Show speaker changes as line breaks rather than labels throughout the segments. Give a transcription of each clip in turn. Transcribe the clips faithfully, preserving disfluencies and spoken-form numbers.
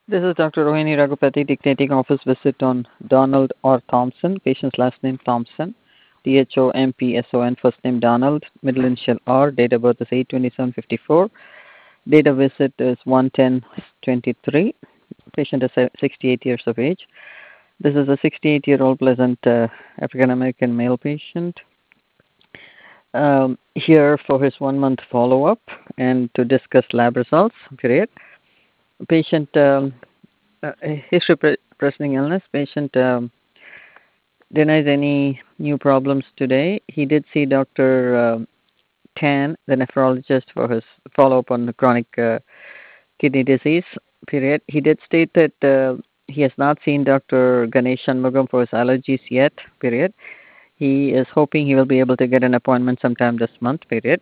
This is Doctor Rohini Raghupati dictating office visit on Donald R. Thompson, patient's last name Thompson, T H O M P S O N, first name Donald, middle initial R, date of birth is eight twenty-seven fifty-four, date of visit is one ten twenty-three, patient is sixty-eight years of age. This is a sixty-eight-year-old pleasant uh, African-American male patient. Um, here for his one-month follow-up and to discuss lab results, period. Patient um, uh, history pre- presenting illness. Patient um, denies any new problems today. He did see Doctor Um, Tan, the nephrologist, for his follow-up on the chronic uh, kidney disease, period. He did state that uh, he has not seen Doctor Ganesh Shanmugam for his allergies yet, period. He is hoping he will be able to get an appointment sometime this month, period.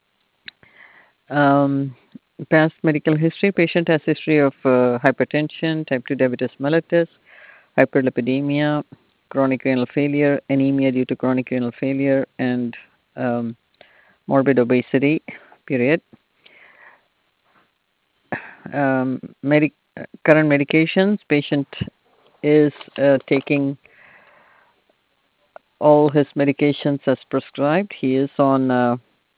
Um, past medical history. Patient has history of uh, hypertension, type two diabetes mellitus, hyperlipidemia, chronic renal failure, anemia due to chronic renal failure, and um, morbid obesity, period. Um, medic- current medications. Patient is uh, taking all his medications as prescribed. He is on uh,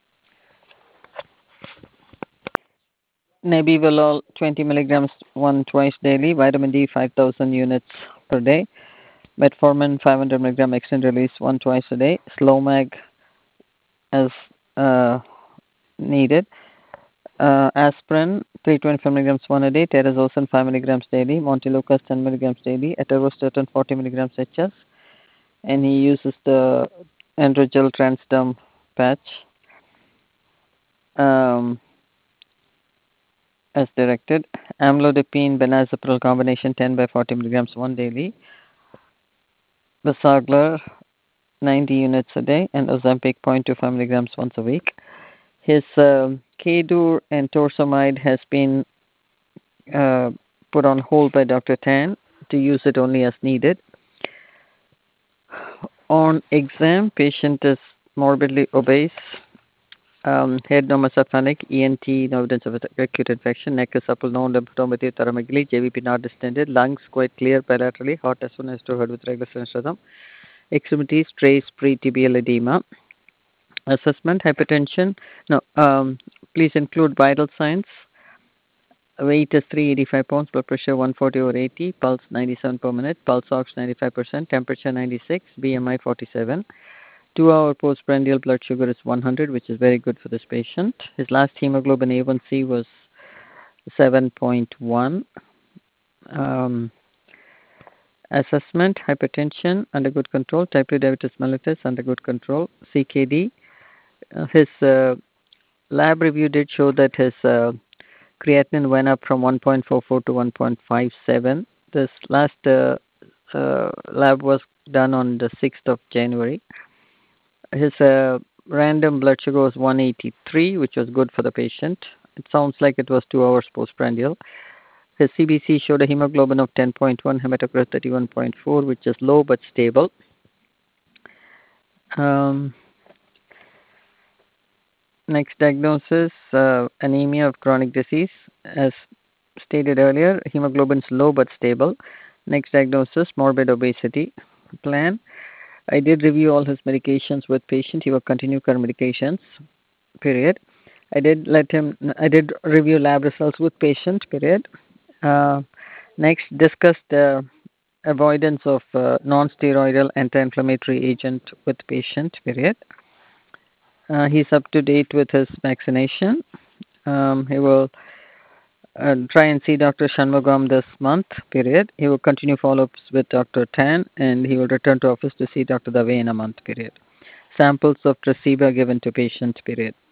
Nebivolol twenty milligrams one twice daily, vitamin D five thousand units per day, metformin five hundred milligram extended release one twice a day, Slomag as uh, needed, uh, aspirin three hundred twenty-five milligrams one a day, terazosin five milligrams daily, Montelukast ten milligrams daily, atorvastatin forty milligrams H S, and he uses the Androgel Transderm patch um, as directed. Amlodipine benazepril combination ten by forty milligrams one daily, Basaglar ninety units a day, and Ozempic zero point two five milligrams once a week. His uh, K-Dur and Torsemide has been uh, put on hold by Doctor Tan to use it only as needed. On exam, patient is morbidly obese, um, head normocephalic, E N T, no evidence of acute infection, neck is supple, no lymphadenopathy, thoramegaly, J V P not distended, lungs quite clear bilaterally, heart as soon as to heard with regular sinus rhythm, extremities, trace pre-tibial edema. Assessment, hypertension, no, um, please include vital signs. Weight is three hundred eighty-five pounds, blood pressure one forty over eighty, pulse ninety-seven per minute, pulse ox ninety-five percent, temperature ninety-six, B M I forty-seven. Two hour postprandial blood sugar is one hundred, which is very good for this patient. His last hemoglobin A one C was seven point one. Um, assessment, hypertension under good control, type two diabetes mellitus under good control, C K D. Uh, his uh, lab review did show that his uh, creatinine went up from one point four four to one point five seven. This last uh, uh, lab was done on the sixth of January. His uh, random blood sugar was one eighty-three, which was good for the patient. It sounds like it was two hours postprandial. His C B C showed a hemoglobin of ten point one, hematocrit thirty-one point four, which is low but stable. Um, next diagnosis, uh, anemia of chronic disease. As stated earlier, hemoglobin is low but stable. Next diagnosis, morbid obesity. Plan. I did review all his medications with patient. He will continue current medications, period. I did let him, I did review lab results with patient, period. Uh, next, discuss the avoidance of uh, non-steroidal anti-inflammatory agent with patient, period. Uh, he's up to date with his vaccination. Um, he will uh, try and see Doctor Shanmugam this month, period. He will continue follow-ups with Doctor Tan, and he will return to office to see Doctor Dave in a month, period. Samples of Tresiba given to patient, period.